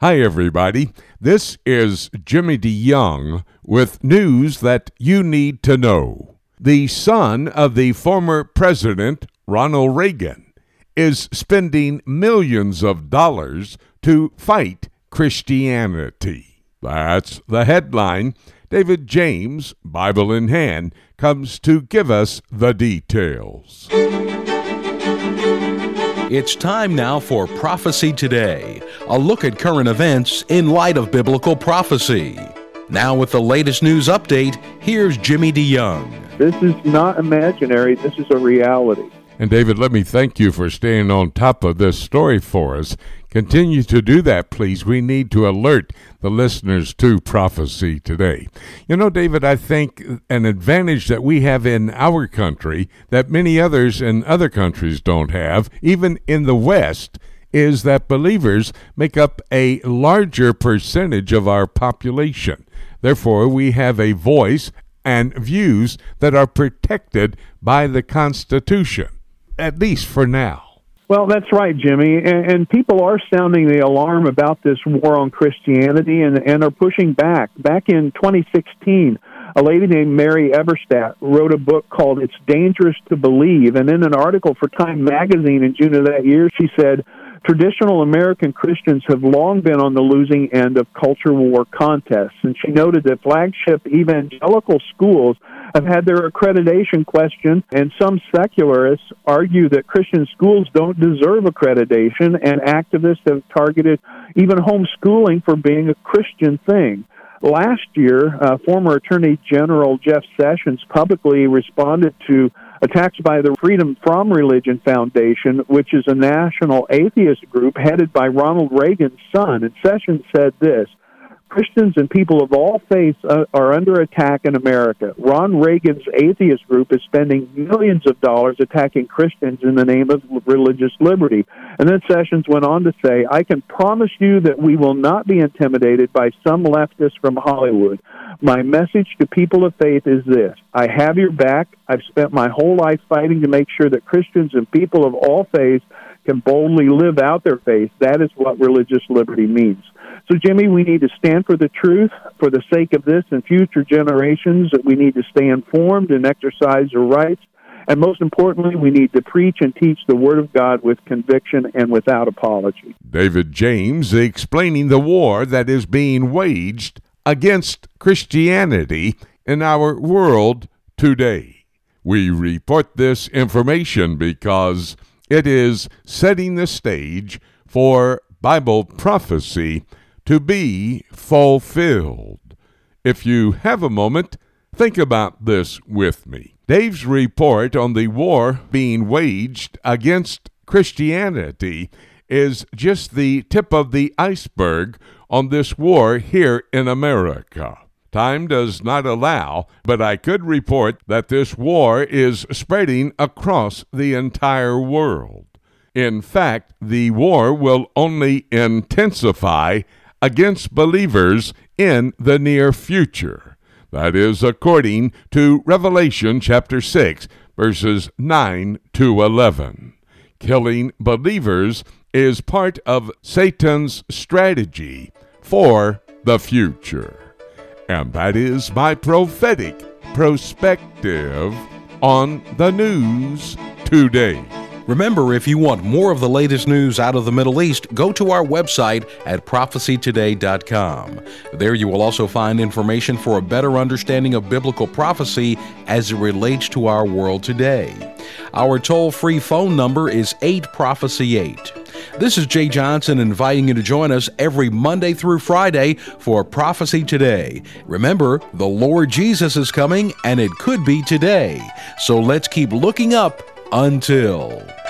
Hi, everybody. This is Jimmy DeYoung with news that you need to know. The son of the former president, Ronald Reagan, is spending millions of dollars to fight Christianity. That's the headline. David James, Bible in hand, comes to give us the details. It's time now for Prophecy Today, a look at current events in light of biblical prophecy. Now with the latest news update, here's Jimmy DeYoung. This is not imaginary, this is a reality. And David, let me thank you for staying on top of this story for us. Continue to do that, please. We need to alert the listeners to Prophecy Today. You know, David, I think an advantage that we have in our country that many others in other countries don't have, even in the West, is that believers make up a larger percentage of our population. Therefore, we have a voice and views that are protected by the Constitution, at least for now. Well, that's right, Jimmy, and people are sounding the alarm about this war on Christianity and are pushing back. Back in 2016, a lady named Mary Eberstadt wrote a book called It's Dangerous to Believe, and in an article for Time magazine in June of that year, she said, traditional American Christians have long been on the losing end of culture war contests, and she noted that flagship evangelical schools have had their accreditation questioned, and some secularists argue that Christian schools don't deserve accreditation, and activists have targeted even homeschooling for being a Christian thing. Last year, former Attorney General Jeff Sessions publicly responded to attacks by the Freedom From Religion Foundation, which is a national atheist group headed by Ronald Reagan's son. And Sessions said this: Christians and people of all faiths are under attack in America. Ron Reagan's atheist group is spending millions of dollars attacking Christians in the name of religious liberty. And then Sessions went on to say, I can promise you that we will not be intimidated by some leftists from Hollywood. My message to people of faith is this: I have your back. I've spent my whole life fighting to make sure that Christians and people of all faiths can boldly live out their faith. That is what religious liberty means. So, Jimmy, we need to stand for the truth for the sake of this and future generations. We need to stay informed and exercise our rights. And most importantly, we need to preach and teach the Word of God with conviction and without apology. David James explaining the war that is being waged against Christianity in our world today. We report this information because it is setting the stage for Bible prophecy to be fulfilled. If you have a moment, think about this with me. Dave's report on the war being waged against Christianity is just the tip of the iceberg on this war here in America. Time does not allow, but I could report that this war is spreading across the entire world. In fact, the war will only intensify against believers in the near future. That is according to Revelation chapter 6, verses 9 to 11. Killing believers is part of Satan's strategy for the future. And that is my prophetic perspective on the news today. Remember, if you want more of the latest news out of the Middle East, go to our website at prophecytoday.com. There you will also find information for a better understanding of biblical prophecy as it relates to our world today. Our toll-free phone number is 8-PROPHECY-8. This is Jay Johnson inviting you to join us every Monday through Friday for Prophecy Today. Remember, the Lord Jesus is coming, and it could be today. So let's keep looking up until...